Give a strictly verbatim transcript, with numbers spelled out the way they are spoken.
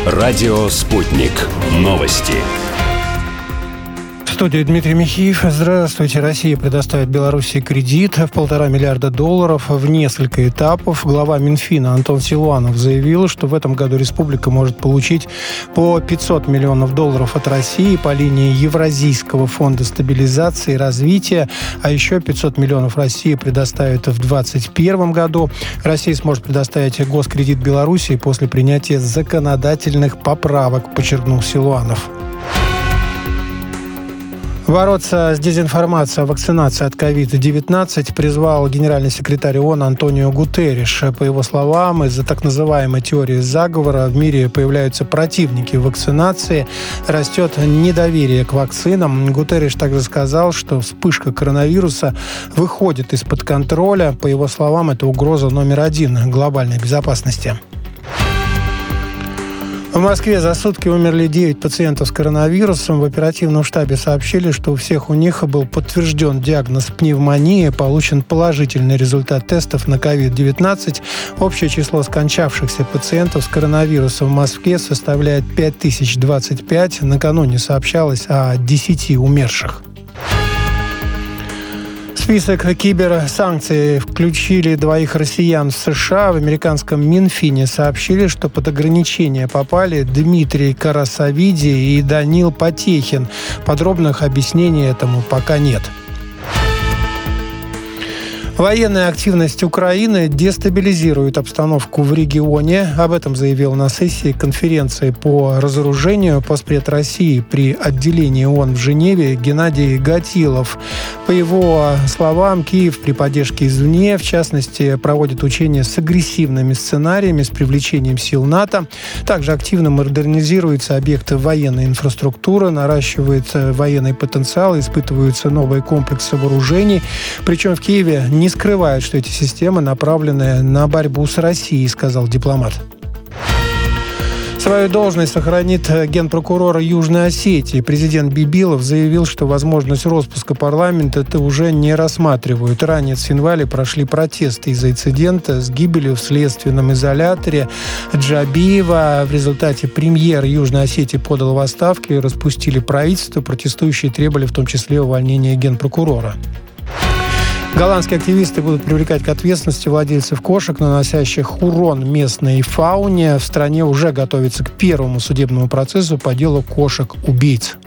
Радио «Спутник». Новости. В студии Дмитрий Михеев. Здравствуйте. Россия предоставит Беларуси кредит в полтора миллиарда долларов в несколько этапов. Глава Минфина Антон Силуанов заявил, что в этом году республика может получить по пятьсот миллионов долларов от России по линии Евразийского фонда стабилизации и развития, а еще пятьсот миллионов Россия предоставит в двадцать первом году. Россия сможет предоставить госкредит Беларуси после принятия законодательных поправок, подчеркнул Силуанов. Бороться с дезинформацией о вакцинации от ковид девятнадцать призвал генеральный секретарь ООН Антонио Гутерриш. По его словам, из-за так называемой теории заговора в мире появляются противники вакцинации, растет недоверие к вакцинам. Гутерриш также сказал, что вспышка коронавируса выходит из-под контроля. По его словам, это угроза номер один глобальной безопасности. В Москве за сутки умерли девять пациентов с коронавирусом. В оперативном штабе сообщили, что у всех у них был подтвержден диагноз пневмонии, получен положительный результат тестов на ковид девятнадцать. Общее число скончавшихся пациентов с коронавирусом в Москве составляет пять тысяч двадцать пять. Накануне сообщалось о десяти умерших. В список киберсанкций включили двоих россиян в США. В американском Минфине сообщили, что под ограничения попали Дмитрий Карасавиди и Данил Потехин. Подробных объяснений этому пока нет. Военная активность Украины дестабилизирует обстановку в регионе. Об этом заявил на сессии конференции по разоружению постпред России при отделении ООН в Женеве Геннадий Гатилов. По его словам, Киев при поддержке извне, в частности, проводит учения с агрессивными сценариями, с привлечением сил НАТО. Также активно модернизируются объекты военной инфраструктуры, наращивается военный потенциал, испытываются новые комплексы вооружений. Причем в Киеве не скрывают, что эти системы направлены на борьбу с Россией, сказал дипломат. Свою должность сохранит генпрокурор Южной Осетии. Президент Бибилов заявил, что возможность распуска парламента это уже не рассматривают. Ранее в Цинвале прошли протесты из-за инцидента с гибелью в следственном изоляторе Джабиева. В результате премьер Южной Осетии подал в отставку и распустили правительство. Протестующие требовали в том числе увольнения генпрокурора. Голландские активисты будут привлекать к ответственности владельцев кошек, наносящих урон местной фауне. В стране уже готовится к первому судебному процессу по делу кошек-убийц.